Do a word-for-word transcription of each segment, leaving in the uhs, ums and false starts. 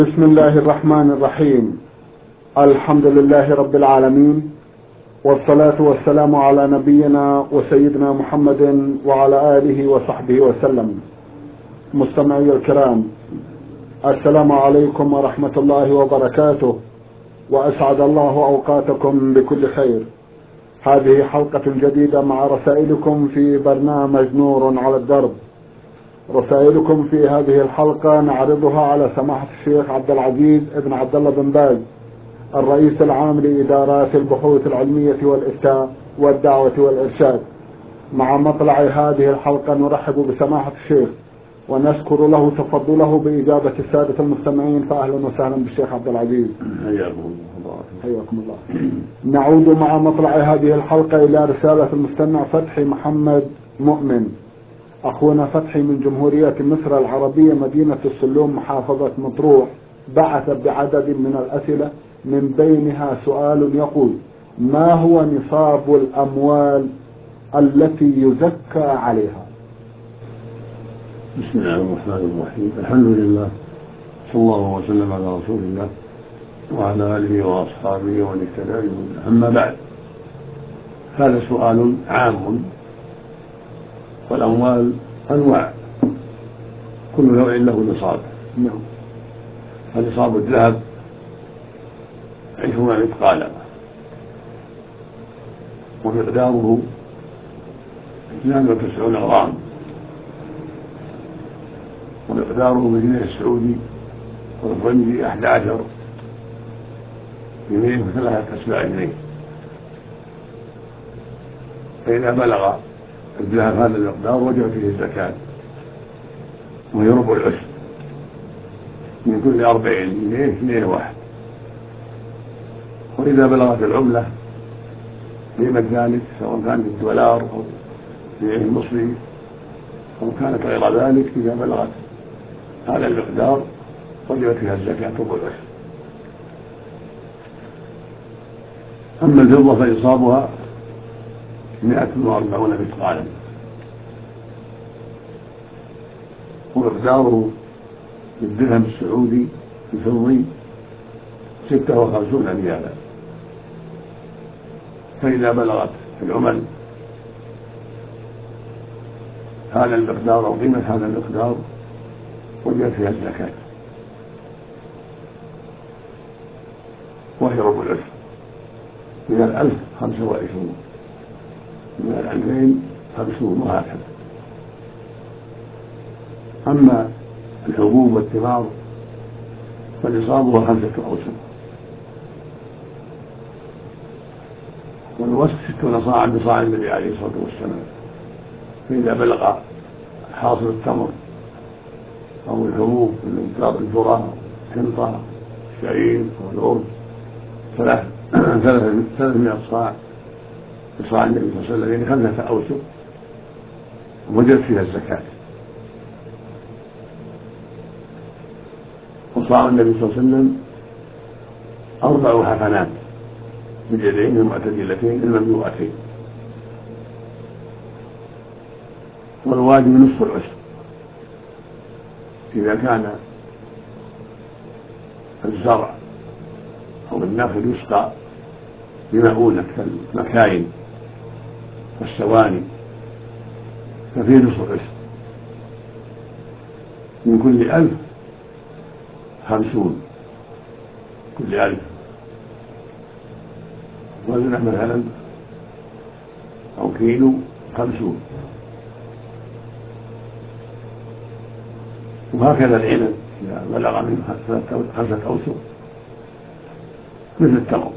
بسم الله الرحمن الرحيم. الحمد لله رب العالمين، والصلاة والسلام على نبينا وسيدنا محمد وعلى آله وصحبه وسلم. مستمعي الكرام، السلام عليكم ورحمة الله وبركاته، وأسعد الله أوقاتكم بكل خير. هذه حلقة جديدة مع رسائلكم في برنامج نور على الدرب. رسائلكم في هذه الحلقة نعرضها على سماحة الشيخ عبد العزيز ابن عبد الله بن باز، الرئيس العام لإدارات البحوث العلمية والإفتاء والدعوة والإرشاد. مع مطلع هذه الحلقة نرحب بسماحة الشيخ ونشكر له تفضله بإجابة السادة المستمعين، فأهلا وسهلا بالشيخ عبد العزيز. حياكم الله. حياكم الله. نعود مع مطلع هذه الحلقة إلى رسالة المستمع فتحي محمد مؤمن. أخونا فتحي من جمهورية مصر العربية مدينة السلوم محافظة مطروح، بعث بعدد من الأسئلة، من بينها سؤال يقول: ما هو نصاب الأموال التي يزكى عليها؟ بسم الله الرحمن الرحيم. الحمد لله، صلى الله وسلم على رسول الله وعلى آله وأصحابه ومن اهتدى بهداه. أما بعد، هذا سؤال عام، والأموال أنواع، كل نوع له نصاب. نعم. فنصاب الذهب عشرون مثقالا، ومقداره اثنان وتسعون غرام، ومقداره بالجنيه السعودي والفرنجي أحد عشر جنيه وثلاثة أسباع جنيه. فإذا بلغ الذهب هذا المقدار وجب فيه الزكاة، وهي ربع العشر، من كل أربعين جنيه جنيه واحد. وإذا بلغت العملة قيمة ذلك، سواء كانت الدولار أو الجنيه المصري أو كانت غير ذلك، إذا بلغت هذا المقدار وجبت فيها الزكاة ربع العشر. أما الفضة فنصابها مئة وأربعون مثقالا، ومقداره بالدرهم السعودي الفضي ستة وخمسون ريالا. فإذا بلغت العمل هذا المقدار أو قيمة هذا المقدار وجبت فيها الزكاة، وهي ربع العشر، من الألف خمسة وعشرون، من الألفين خمسون، وهكذا. أما الحبوب والثمار فنصابها خمسة أوسق، والوسط ستون صاعا بصاع النبي عليه الصلاة والسلام. فإذا بلغ حاصل التمر أو الحبوب من الذرة، الحنطة، الشعير والأرز ثلاث ثلاثمائة صاع بصاع النبي صلى الله عليه وسلم، يعني خمسة أوسق، وجدت فيها الزكاة. وصاع النبي صلى الله عليه وسلم أربع حفنات باليدين المعتدلتين المملوءتين، والواجب نصف العشر. إذا كان الزرع أو النخل يسقى بمؤونة كالمكاين والسواني ففيه نصف العشر، من كل ألف خمسون، كل ألف وزنه مثلا أو كيلو خمسون. وهكذا العنب إذا بلغ من خمسة أوسق مثل التمر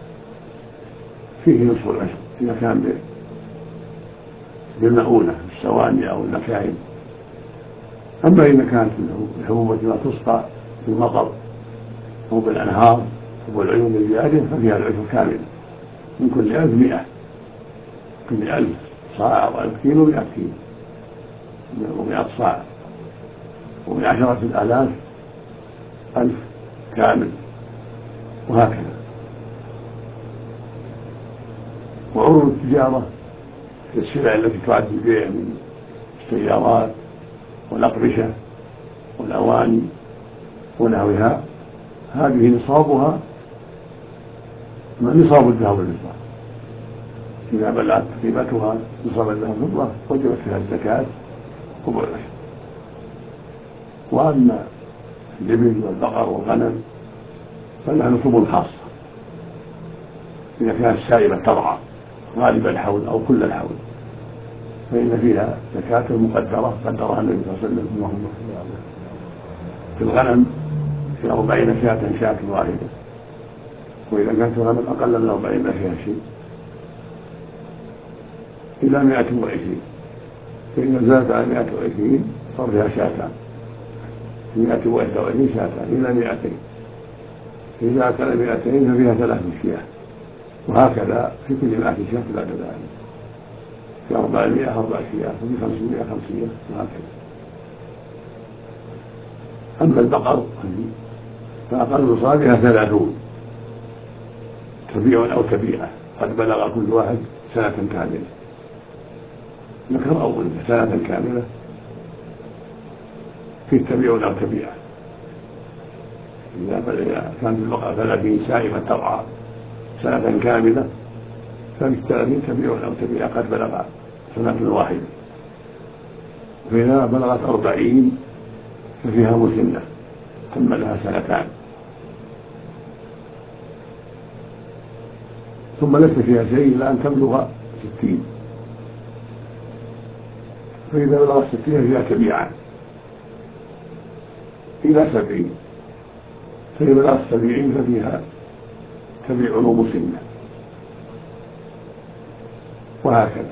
فيه نصف العشر، إذا كان بالمؤونة السواني أو المكاين. أما إذا كانت الحبوب ما تسقى بالمطر أو بالأنهار أو بالعيون الجارية ففيها العشر كامل، من كل ألف مئة، كل ألف صاع أو ألف كيلو مئة كيلو ومئة صاع، ومن عشرة الآلاف ألف كامل، وهكذا. وعروض التجارة السلع التي تعد البيع من السيارات والأقرشة والأواني ونحوها هذه نصابها نصاب الذهب والفضة، إذا بلغت قيمتها نصاب الذهب والفضة وجبت فيها الزكاة ربع العشر. وأما الإبل والبقر والغنم فلها نصوب خاصة إذا كانت سائمة ترعى غالب الحول أو كل الحول، فإن فيها زكاة مقدرة قدرها النبي صلى الله عليه وسلم. اللهم صل على في الغنم في أربعين شاة شاة واحدة، وإذا كانت الغنم أقل من أربعين ما فيها شيء إلى مائة وعشرين، فإن زادت على مائة وعشرين صار فيها شاتان، مائة وواحد وعشرين شاتان إلى مائتين، إذا زادت على مائتين ففيها ثلاث شياه، وهكذا في كل مائة شاة بعد ذلك، في أربعمائة أربع شياه، وفي خمسمائة خمسية، وهكذا. أما البقر فأقل نصابها ثلاثون تبيع أو تبيعة، قد بلغ كل واحد سنة كاملة، ذكر أو أنثى سنة كاملة في تبيع أو تبيعة. إذا كانت البقرة ثلاثين سائمة ترعى سنة كاملة ففي الثلاثين تبيع أو تبيعة قد بلغ سنة واحدة. فإذا بلغت أربعين ففيها مسنة تم لها سنتان، ثم ليس فيها شيء إلا أن تبلغ ستين، فإذا بلغت ستين فيها تبيعان إلى سبعين، فإذا بلغت سبعين ففيها تبيع مسنة، وهكذا.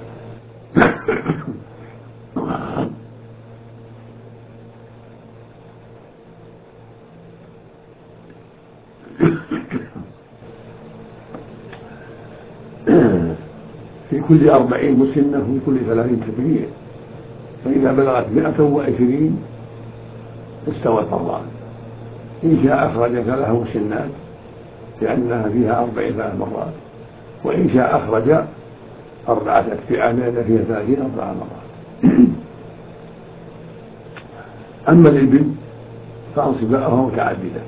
في كل أربعين مسنة وفي كل ثلاثين تبيع، فإذا بلغت مائة وعشرين استوت فرضان، إن شاء أخرج ثلاث مسنات لأنها فيها أربعين ثلاث مرات، وإن شاء أخرج أربعة أتباع لأن فيها ثلاثين أربع مرات. أما الإبل فأنصباؤها متعددة،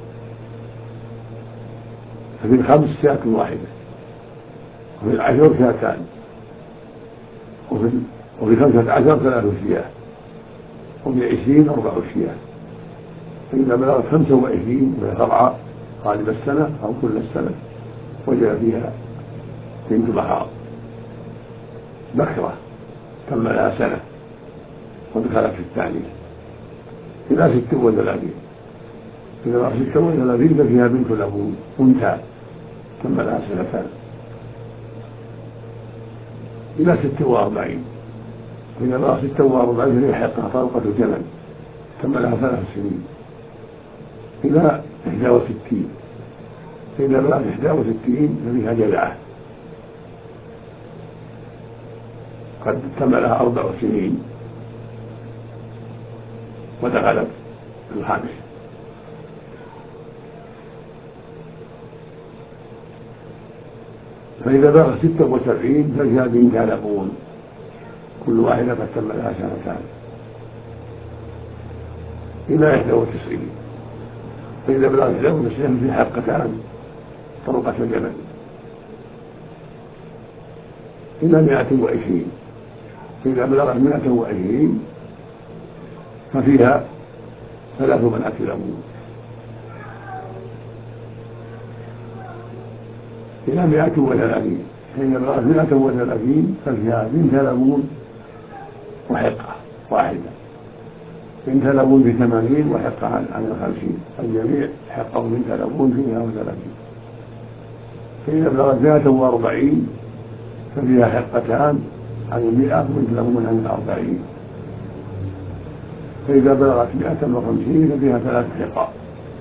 ففي الخمس شاة واحدة، وفي العشر شاتان، وفي وفي خمسة عشر ثلاث شياه، وفي عشرين أربع شياه. فإذا بلغت خمسة وعشرين وهي ترعى غالب السنة أو كل السنة وجد فيها بنت بحار بكرة تم لها سنة ودخلت في الثانية إلى ست وثلاثين، إذا بلغت ست وثلاثين ففيها بنت لبون أنثى تم لها سنتان إلى ست وأربعين، إذا بلغت ست وأربعين فهي حقها طلقة الجمل تم لها ثلاث سنين إلى إحدى وستين، فإذا بلغت إحدى وستين ففيها جذعة قد تم لها أربع سنين ودخلت في الخامس. فإذا بلغت ستة وسبعين ففيها بنت لبون كل واحدة قد تم لها سنتان إلى إحدى وتسعين، فإذا بلغت إحدى وتسعين في حقتان طرقة الجبل إلى مائة وعشرين، فإذا بلغت مائة وعشرين ففيها ثلاث بنات لبون إلى مائة وثلاثين، فإذا بلغت مائة وثلاثين ففيها بنت لبون وحقة واحدة، بنت لبون في ثمانين وحقة عن الخمسين، الجميع حقه بنت لبون في مائة وثلاثين. فإذا بلغت مائة وأربعين ففيها حقتان عن المئة وبنت لبون عن الأربعين، فإذا بلغت مائة وخمسين ففيها ثلاث حقات،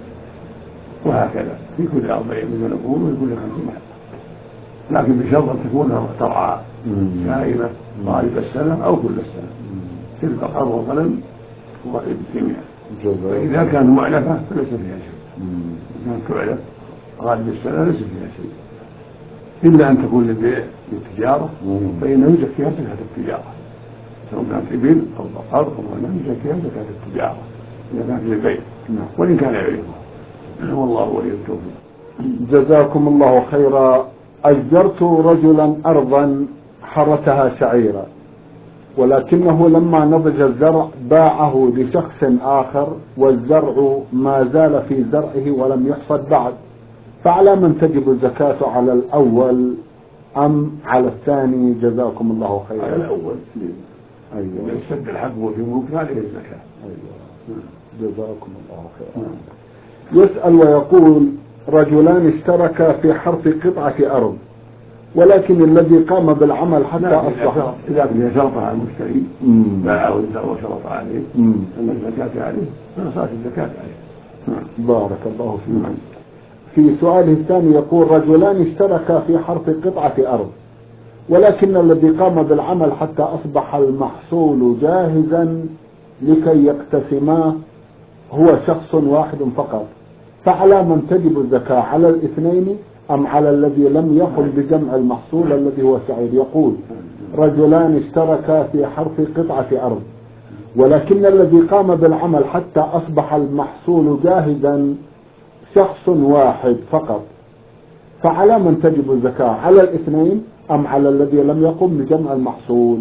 وهكذا في كل أربعين بنت لبون وفي كل خمسين حقة، لكن بشرط أن تكون ترعى سائمة غالب السنة أو كل السنة في البقر والغنم والجميع. فإذا كانت معلفة فليس فيها شيء، إذا كانت تعلف غالب السنة ليس فيها شيء إلا أن تكون للبيع للتجارة، فإنه يزكيها زكاة التجارة سواء كانت إبل أو بقر أو غنم، يزكيها زكاة التجارة إذا كانت للبيع وإن كان يعرفها. والله ولي التوفيق. جزاكم الله خيرا. أجرت رجلا أرضا حرثها شعيرا، ولكنه لما نضج الزرع باعه لشخص آخر، والزرع ما زال في زرعه ولم يحصد بعد، فعلى من تجب الزكاة، على الأول أم على الثاني؟ جزاكم الله خيرا. على الأول. أيوة. من سد الحق وفي ملك عليه الزكاة. أيوة. جزاكم الله خيرا. يسأل ويقول: رجلان اشتركا في حرث قطعة أرض، ولكن الذي قام بالعمل حتى أصبح، إذا شرط على المشتري باعه الزرع وشرط عليه أن الزكاة عليه فصارت الزكاة عليه. بارك الله فيك. في سؤاله الثاني يقول: رجلان اشتركا في حرث قطعة أرض، ولكن الذي قام بالعمل حتى أصبح المحصول جاهزا لكي يقتسماه هو شخص واحد فقط، فعلى من تجب الزكاة، على الاثنين أم على الذي لم يقم بجمع المحصول الذي هو شعير؟ يقول: رجلان اشتركا في حرث قطعة أرض، ولكن الذي قام بالعمل حتى أصبح المحصول جاهزا شخص واحد فقط، فعلى من تجب الزكاة، على الاثنين أم على الذي لم يقم بجمع المحصول؟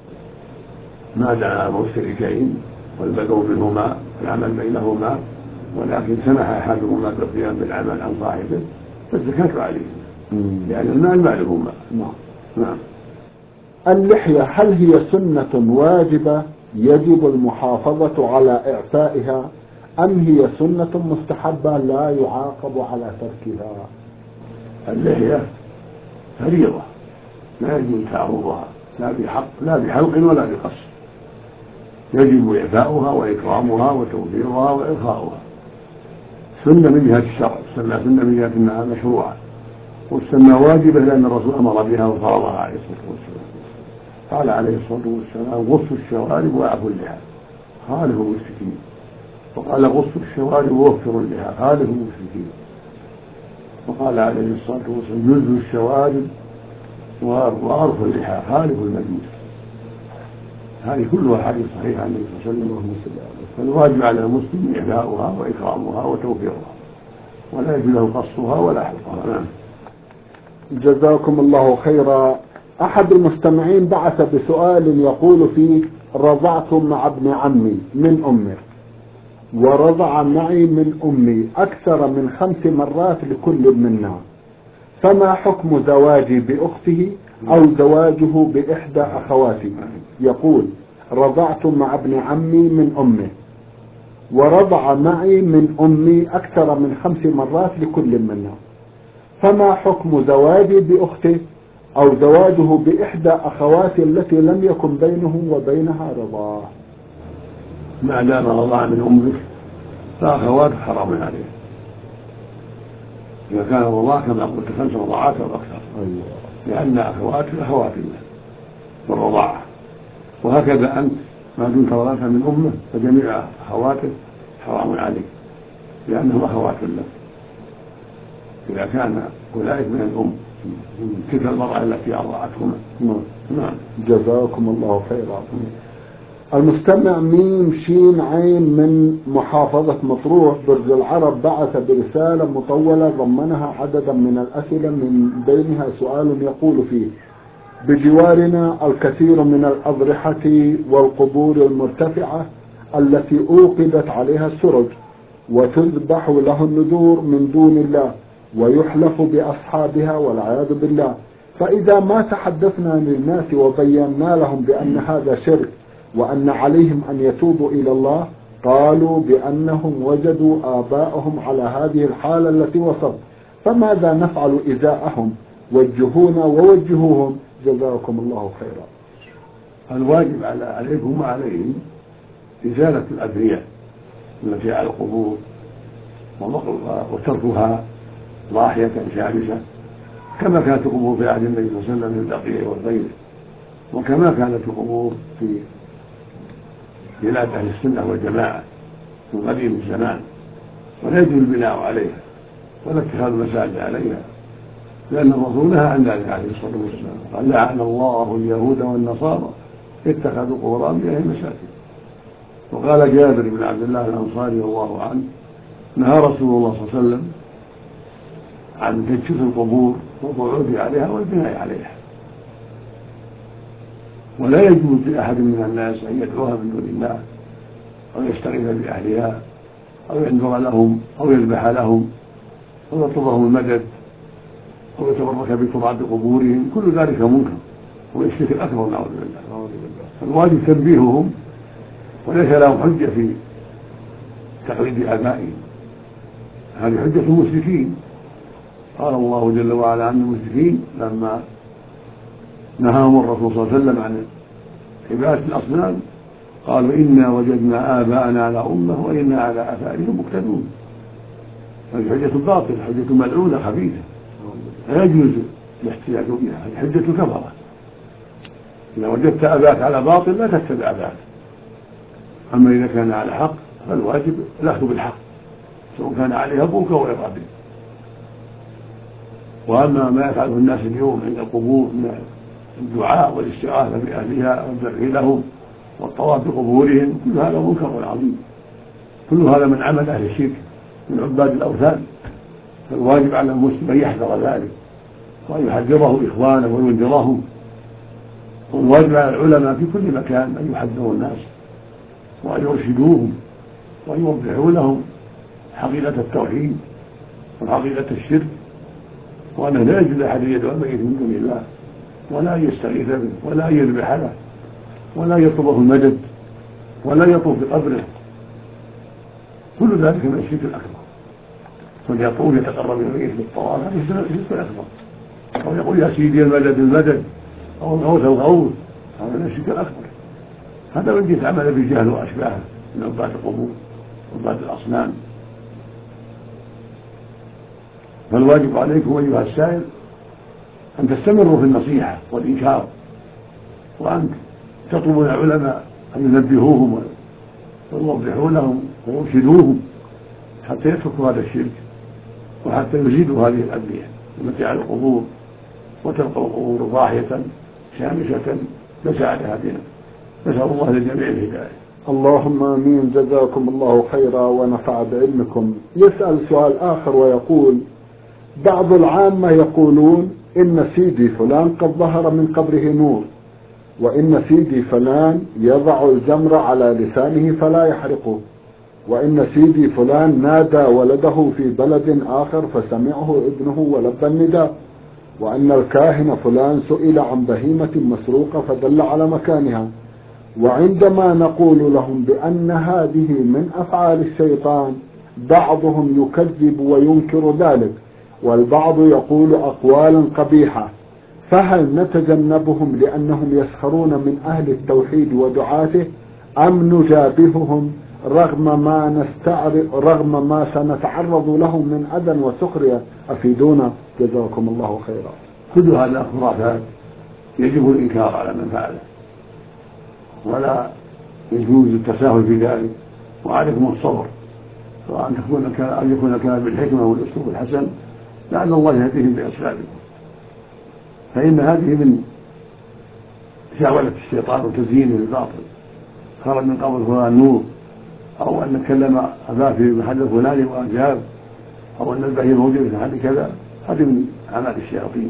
ما دعا مشتركين والبدو منهما العمل بينهما، ولكن سمح أحدهما بالقيام بالعمل عن صاحبه فالزكاة عليه، لأن المال مالهما. نعم. اللحية هل هي سنة واجبة يجب المحافظة على إعفائها، أم هي سنة مستحبة لا يعاقب على تركها؟ اللحية فريضة لا يجوز تعرضها لا بحق لا بحلق ولا بقص، يجب إعفاؤها وإكرامها وتوفيرها وإرخاؤها. سنة من جهة الشرع، سنة سنة من جهة أنها مشروعة، والسنة واجبة لأن الرسول أمر بها وفرضها عليه الصلاة والسلام. قال عليه الصلاة والسلام: غصوا الشوارب وأعفوا اللحى خالفوا المشركين، وقال: غصوا الشوارب ووفروا اللحى خالفوا المشركين، وقال عليه الصلاة والسلام: جزوا الشوارب وأرفوا اللحى خالفوا المجوس. هذه كلها حديث صحيح عن النبي صلى الله عليه وسلم. فالواجب على المسلم إعفاؤها وإكرامها وتوفيرها، ولا يجوز له قصها ولا حلقها. جزاكم الله خيرا. أحد المستمعين بعث بسؤال يقول فيه: رضعت مع ابن عمي من أمي، ورضع معي من أمي أكثر من خمس مرات لكل منا، فما حكم زواجي بأخته أو زواجه بإحدى أخواتي؟ يقول: رضعت مع ابن عمي من أمه، ورضع معي من أمي أكثر من خمس مرات لكل منا، فما حكم زواجي بأخته أو زواجه بإحدى أخواتي التي لم يكن بينه وبينها رضاع؟ ما دام رضع من أمك فأخواتك حرام عليه، إذا كان الرضاع كما قلت خمس رضاعات أو أكثر. أيوة. لأن أخواتك أخوات له والرضاعة، وهكذا أنت ما دمت رضعت من أمه فجميع أخواتك حرام عليك لأنهم أخوات له، إذا كان أولئك من الأم تلك المرأة التي أرضعتهما. نعم. جزاكم الله خيرا. المستمع ميم شين عين من محافظة مطروح برج العرب بعث برسالة مطولة ضمنها عددا من الأسئلة، من بينها سؤال يقول فيه: بجوارنا الكثير من الأضرحة والقبور المرتفعة التي أوقدت عليها السرج وتذبح له النذور من دون الله ويحلف بأصحابها والعياذ بالله، فإذا ما تحدثنا للناس وبينا لهم بأن هذا شرك وأن عليهم أن يتوبوا إلى الله، قالوا بأنهم وجدوا آباءهم على هذه الحالة التي وصلت، فماذا نفعل إزاءهم؟ وجهونا ووجهوهم جزاكم الله خيرا. الواجب على عليكم وعليهم إزالة الأبرياء التي على القبور وتركها ضاحية شامسة، كما كانت القبور في عهد النبي صلى الله عليه وسلم في البقيع والغير، وكما كانت القبور في بلاد أهل السنة والجماعة من قديم الزمان، ولا يجوز البناء عليها ولا اتخاذ المساجد عليها، لأن الرسول نهى عن ذلك عليه الصلاة والسلام، قال: لعن الله اليهود والنصارى اتخذوا قبور أنبيائهم مساجد. وقال جابر بن عبد الله الأنصاري رضي الله عنه: نهى رسول الله صلى الله عليه وسلم عن تجسيس القبور والقعود عليها والبناء عليها، ولا يجوز لأحد من الناس أن يدعوها من دون الله أو يستغيث بأهلها أو ينذر لهم أو يذبح لهم أو يطلبهم المدد أو يتبرك بتراب قبورهم. كل ذلك منكر والشرك الأكبر نعوذ بالله. الواجب تنبيههم، وليس لهم حجة في تقليد آبائهم، هذه حجة المشركين. قال الله جل وعلا عن المشركين لما نهاهم الرسول صلى الله عليه وسلم عن عبادة الأصنام قالوا إنا وجدنا آباءنا على أمة وإنا على آثارهم مقتدون. هذه حجة باطلة، حجة ملعونة خبيثة لا يجوز الاحتجاج بها، هذه حجة كفرة. إذا وجدت أباك على باطل لا تتبع أباك، أما إذا كان على حق فالواجب الأخذ بالحق سواء كان عليه أبوك أو غير أبيك. وأما ما يفعله الناس اليوم عند القبور من الدعاء والاستغاثة بأهلها والذبح لهم والطواف بقبورهم كل هذا منكر عظيم، كل هذا من عمل أهل الشرك من عباد الأوثان. فالواجب على المسلم أن يحذر ذلك وأن يحذره إخوانه وينذرهم، والواجب على العلماء في كل مكان أن يحذروا الناس وأن يرشدوهم وأن يوضحوا لهم حقيقة التوحيد وحقيقة الشرك، وأنه لا يجوز أحد يدعو الميت من دون الله ولا يستغيث به ولا يذبح له ولا يطلبه المدد ولا يطوف بقبره. كل ذلك من الشرك الأكبر. فليطوف يتقرب إلى الميت بالطواف هذا الشرك الأكبر، أو يقول يا سيدي المدد المدد أو الغوث الغوث هذا من الشرك الأكبر. هذا من جنس عمل بالجهل وأشباهه من عباد القبور وعباد الأصنام. فالواجب عليكم أيها السائل أن تستمروا في النصيحة والإنكار، وأن تطلبوا العلماء أن ينبهوهم ويوضحوا لهم ويرشدوهم حتى يتركوا هذا الشرك وحتى يزيدوا هذه الأبنية التي على القبور وتبقى القبور ضاحية شامسة ليس عليها بنا. نسأل الله للجميع الهداية. اللهم آمين. جزاكم الله خيرا ونفع بعلمكم. يسأل سؤال آخر ويقول: بعض العامة يقولون إن سيدي فلان قد ظهر من قبره نور، وإن سيدي فلان يضع الجمر على لسانه فلا يحرقه، وإن سيدي فلان نادى ولده في بلد آخر فسمعه ابنه ولبى النداء، وأن الكاهن فلان سئل عن بهيمة مسروقة فدل على مكانها. وعندما نقول لهم بأن هذه من أفعال الشيطان بعضهم يكذب وينكر ذلك، والبعض يقول أقوالا قبيحة، فهل نتجنبهم لأنهم يسخرون من أهل التوحيد ودعاته، أم نجابههم رغم ما نستعرض رغم ما سنتعرض له من أذى وسخرية؟ أفيدونا جزاكم الله خيرا. كل هذا خرافات يجب الإنكار على من فعله، ولا يجوز التساهل في ذلك، وعليكم الصبر، وأن تكون أن يكون الكلام بالحكمة والأسلوب الحسن لعل الله يهديهم بأسبابكم، فإن هذه من شعوذة الشيطان وتزيينه بالباطل. خرج من قبل فلان نور، أو أن نتكلم أباه في محل الفلاني وأجاب، أو أن البهيم موجود في محل كذا، هذه من أعمال الشياطين.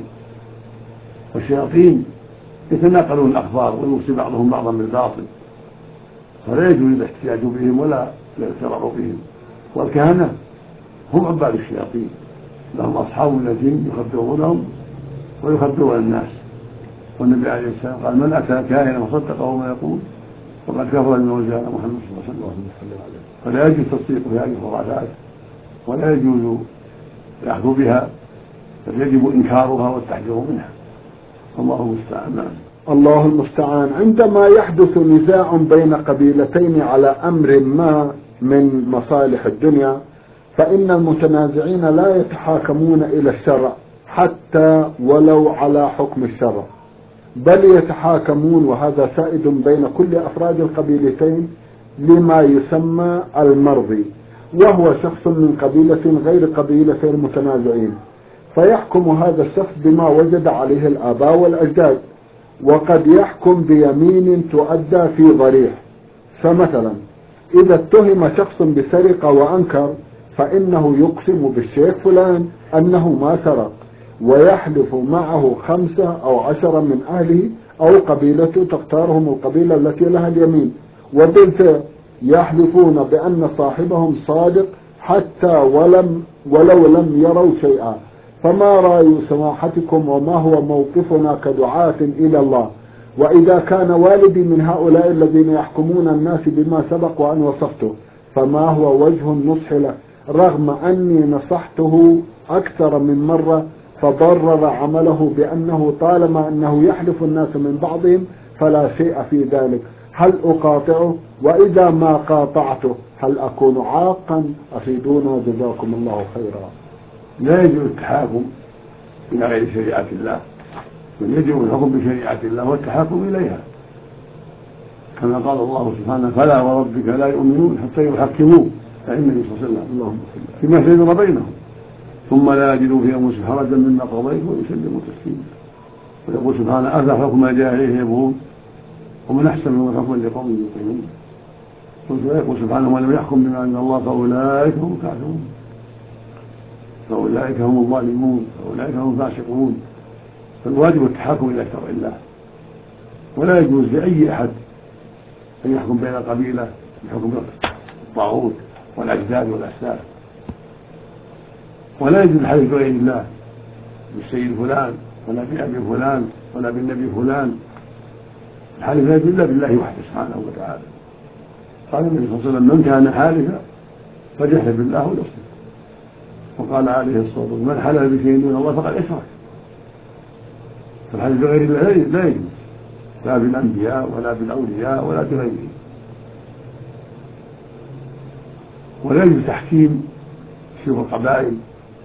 والشياطين يتناقلون الأخبار ويوصي بعضهم بعضا بالباطل، فلا يجوز الاحتجاج بهم ولا الاغترار بهم. والكهنة هم عباد الشياطين، لهم أصحاب من الجن يخبرونهم ويخبرون الناس. والنبي عليه السلام قال: من أتى كاهنا وصدقه ما يقول فقد كفر بما أنزل على محمد صلى الله عليه وسلم. فلا يجوز تصديق هذه الخرافات ولا يجوز الأخذ بها، بل يجب إنكارها والتحذير منها. الله المستعان. الله المستعان. عندما يحدث نزاع بين قبيلتين على أمر ما من مصالح الدنيا، فإن المتنازعين لا يتحاكمون إلى الشرع حتى ولو على حكم الشرع، بل يتحاكمون، وهذا سائد بين كل أفراد القبيلتين، لما يسمى المرضي، وهو شخص من قبيلة غير قبيلة المتنازعين، فيحكم هذا الشخص بما وجد عليه الآباء والأجداد، وقد يحكم بيمين تؤدى في ضريح. فمثلا إذا اتهم شخص بسرقة وأنكر، فإنه يقسم بالشيخ فلان أنه ما سرق، ويحلف معه خمسة أو عشرة من أهله أو قبيلته تختارهم القبيلة التي لها اليمين، وبالفعل يحلفون بأن صاحبهم صادق حتى ولم ولو لم يروا شيئا. فما رأي سماحتكم وما هو موقفنا كدعاة إلى الله؟ وإذا كان والدي من هؤلاء الذين يحكمون الناس بما سبق وأن وصفته، فما هو وجه النصح له رغم أني نصحته أكثر من مرة فضرر عمله بأنه طالما أنه يحلف الناس من بعضهم فلا شيء في ذلك؟ هل أقاطعه؟ وإذا ما قاطعته هل أكون عاقا؟ أفيدونا جزاكم الله خيرا. لا يجوز التحاكم إلى غير شريعة الله، بل يجب الحكم بشريعة الله والتحاكم إليها، كما قال الله سبحانه: فلا وربك لا يؤمنون حتى يحكموك، أي النبي صلى الله عليه وسلم فيما شجر بينهم ثم لا يجدوا في أنفسهم حرجا مما قضيت ويسلموا تسليما. ويقول سبحانه: أفحكم الجاهلية يبغون ومن أحسن من حكما لقوم يوقنون. ويقول سبحانه: ومن لم يحكم بما أنزل الله فأولئك هم الكافرون، فأولئك هم الظالمون، فأولئك هم الفاسقون. فالواجب التحاكم إلى شرع الله، ولا يجوز لأي أحد أن يحكم بين قبيلة بحكم الطاغوت والأجداد والأسلاف، ولا يجوز الحلف بغير الله بالسيد فلان ولا بأبي فلان ولا بالنبي فلان. الحلف لا يجوز إلا بالله وحده سبحانه وتعالى. قال النبي صلى الله عليه وسلم: من كان حالفا فليحلف بالله وليصدق. وقال عليه الصلاة والسلام: من حلف بشيء دون الله فقد أشرك. فالحلف بغير الله لا يجوز، لا بالأنبياء ولا بالأولياء ولا بغيرهم. ولا يجوز تحكيم شيوخ القبائل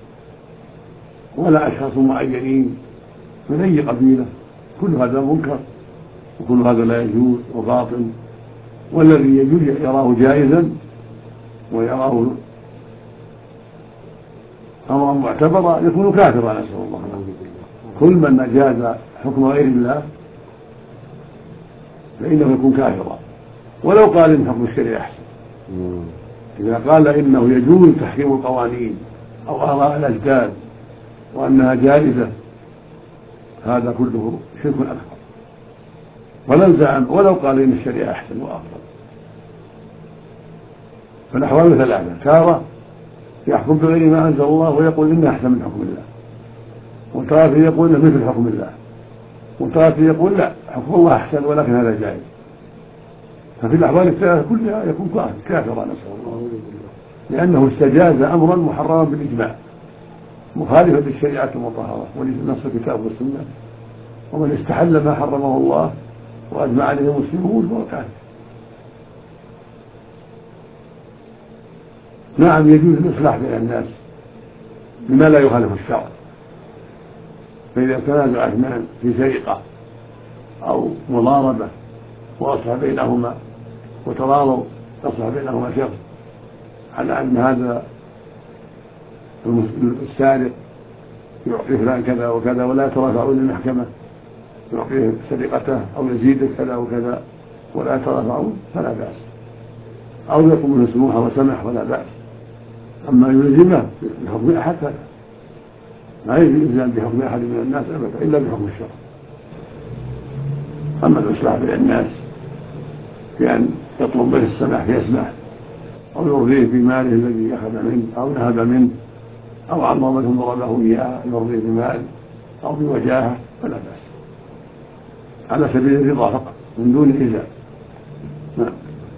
ولا أشخاص معينين من أي قبيلة، كل هذا منكر وكل هذا لا يجوز وباطل. والذي يجوز يراه جائزا ويراه أمرا معتبرا يكون كافرا، نسأل الله العافية. كل من أجاز حكم غير الله فإنه يكون كافرا ولو قال إن حكم الشريعة أحسن. إذا قال إنه يجوز تحكيم القوانين أو آراء الأجداد وأنها جائزة هذا كله شرك أكبر، ولو زعم ولو قال إن الشريعة أحسن وأفضل. فالأحوال ثلاثة: تارة يحكم بغير ما أنزل الله ويقول إنه أحسن من حكم الله، وتارة يقول إنه مثل حكم الله، وتارة يقول لا حكم الله أحسن ولكن هذا جائز. ففي الأحوال الثلاثة كلها يكون كافرا، نسأل الله، لأنه استجاز أمرا محرما بالإجماع مخالفا للشريعة المطهرة ولنص الكتاب والسنة. ومن استحل ما حرمه الله وأجمع عليه المسلمون فهو كافر. نعم يجوز الإصلاح بين الناس بما لا يخالف الشرع، فإذا تنازع اثنان في سرقة أو مضاربة وأصلح بينهما وتراضوا أصلح بينهما شخص على أن هذا السارق يعطي فلان كذا وكذا ولا يترافعون للمحكمة، يعطيه سرقته أو يزيد كذا وكذا ولا يترافعون فلا بأس، أو يقوم منه سموحة وسمح ولا بأس. أما يلزمه بحكم أحد فلا، ما يلزم بحكم أحد من الناس أبدا إلا بحكم الشرع. أما الإصلاح بين الناس بأن يطلب منه السماح فيسمح، أو يرضيه بماله الذي أخذ منه أو نهب منه، أو عظمته ضربه إياه يرضيه بمال أو بوجاهه فلا بأس، على سبيل الرضا فقط من دون إيذاء. نعم.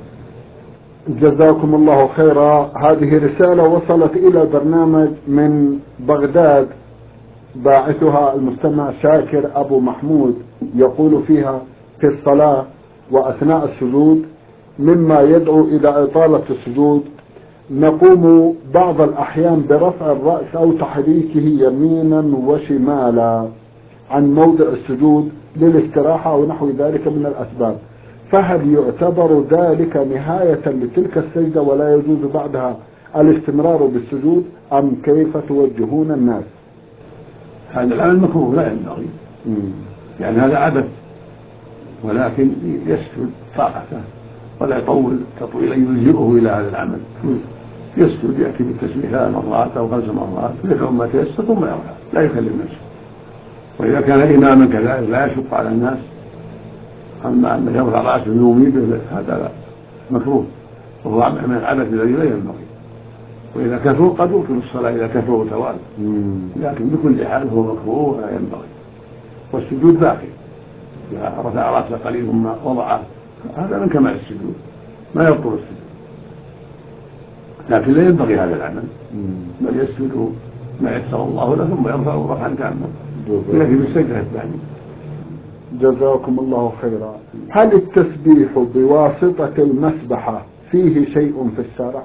جزاكم الله خيرا. هذه رسالة وصلت إلى برنامج من بغداد، باعثها المستمع شاكر أبو محمود، يقول فيها: في الصلاة وأثناء السجود مما يدعو إلى إطالة السجود نقوم بعض الأحيان برفع الرأس أو تحريكه يمينا وشمالا عن موضع السجود للاستراحة أو نحو ذلك من الأسباب، فهل يعتبر ذلك نهاية لتلك السجدة ولا يجوز بعدها الاستمرار بالسجود، أم كيف توجهون الناس؟ هذا العمل مكروه لا ينبغي، يعني هذا عبث، ولكن يسجد طاقته ولا يطول تطويلا يلجئه إلى هذا العمل، يسجد يأتي بالتسبيح ثلاث مرات أو خمس مرات يدعو ما تيسر ثم يركع لا يكلم نفسه. وإذا كان إماما كذلك لا يشق على الناس. أما أن يرفع رأسه يومي به هذا مكروه وهو من العبث الذي لا ينبغي. وإذا كثروا قد يبطل الصلاة إذا كثروا توالوا، لكن بكل حال هو مكروه ولا ينبغي. والسجود باقي إذا رفع رأسه قليل ثم وضعه هذا من كمال السجود ما يبطل السجود، لكن لا ينبغي هذا العمل بل يسجد ما يسر الله له ثم يرفع رفعا تاما يأتي بالسجدة الثانية. جزاكم الله خيرا. هل التسبيح بواسطة المسبحة فيه شيء في الشرع؟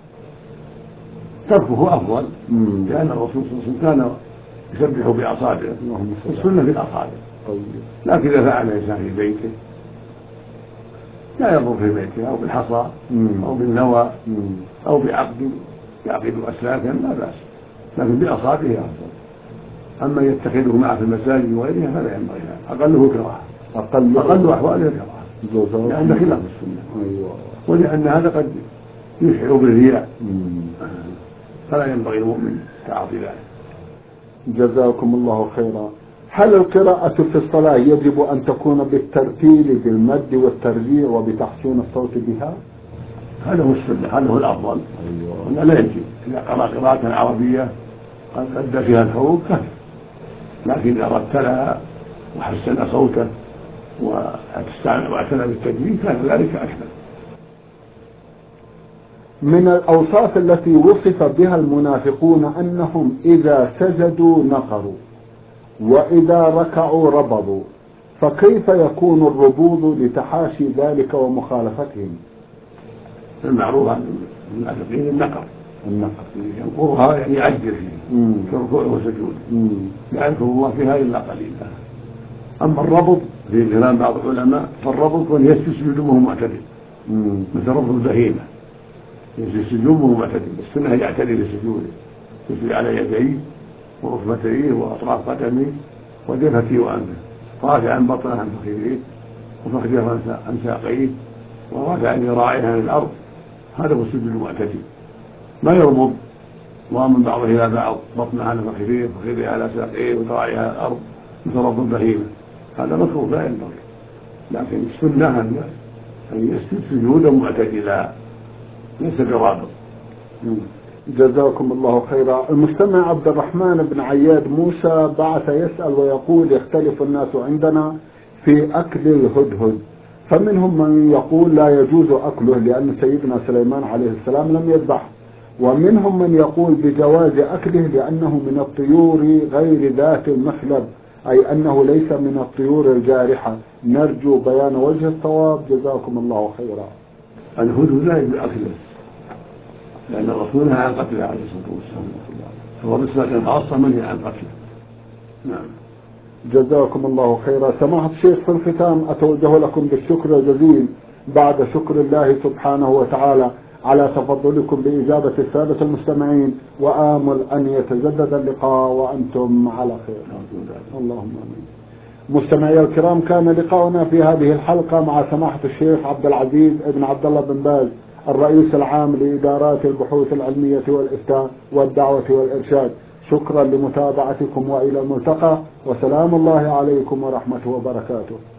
تركه أفضل لأن الرسول صلى الله عليه وسلم كان يسبح بأصابعه والسنة بالأصابع. لكن إذا فعل الإنسان في بيته لا يضر في بيته أو بالحصى أو بالنوى أو بعقد يعقد أسلاكا لا بأس، لكن بأصابعه أفضل. أما يتخذه معه في المساجد وغيرها فلا ينبغي، أقله كراهة، أقل أقل أحواله كراهة لأن خلاف السنة. أيوة. ولأن هذا قد يشعر بالرياء فلا ينبغي المؤمن تعاطي ذلك. جزاكم الله خيرا. هل القراءة في الصلاة يجب أن تكون بالترتيل بالمد والترجيع وبتحسين الصوت بها؟ هذا هو السنة، هذا هو الأفضل. أيوة. لا يجب إذا قرأ قراءة عربية قد أدى فيها الحروف كفر، لكن إذا رتلها وحسن صوته واعتنى بالتجويد كان ذلك أكمل. من الأوصاف التي وصف بها المنافقون أنهم إذا سجدوا نقروا وإذا ركعوا ربضوا، فكيف يكون الربوض لتحاشي ذلك ومخالفتهم؟ المعروف عن المنافقين النقر، النقر ينقرها يعني يعجل فيه كركوعه وسجوده لا يذكر الله فيها إلا قليلا. أما الربط في كلام بعض العلماء فالربط من يسجد وهو معتدل مثل ربط البهيمة يسجد وهو معتدل، السنة يعتدل بسجوده يسجد على يديه وركبتيه وأطراف قدميه وجبهته وأنفه رافعا بطنه عن فخذيه وفخذه عن ساقيه ورافعا ذراعيه عن الأرض، هذا هو السجود المعتدل. ما يربط ومن بعضه إلى بعض بطنه على فخذيه وفخذيه على ساقيه وذراعيه على الأرض مثل ربط البهيمة، هذا مكروه لا ينبغي. لكن السنة أن يسجد سجودا معتدلا ليس برابط. جزاكم الله خيرا. المستمع عبد الرحمن بن عياد موسى بعث يسأل ويقول يختلف الناس عندنا في أكل الهدهد، فمنهم من يقول لا يجوز أكله لأن سيدنا سليمان عليه السلام لم يذبحه، ومنهم من يقول بجواز أكله لأنه من الطيور غير ذات المخلب، أي أنه ليس من الطيور الجارحة. نرجو بيان وجه الصواب جزاكم الله خيرا. الهدهد لا يجوز أكله لأن الرسول نهى عن قتله عليه الصلاة والسلام، فهو بالنسبة خاصة منهي عن قتله. نعم. جزاكم الله خيرا. سماحة الشيخ في الختام أتوجه لكم بالشكر الجزيل بعد شكر الله سبحانه وتعالى على تفضلكم بإجابة السادة المستمعين، وآمل أن يتجدد اللقاء وأنتم على خير. اللهم آمين. مستمعي الكرام، كان لقاؤنا في هذه الحلقة مع سماحة الشيخ عبد العزيز ابن عبد الله بن باز الرئيس العام لإدارات البحوث العلمية والإفتاء والدعوة والإرشاد. شكرا لمتابعتكم وإلى الملتقى، وسلام الله عليكم ورحمته وبركاته.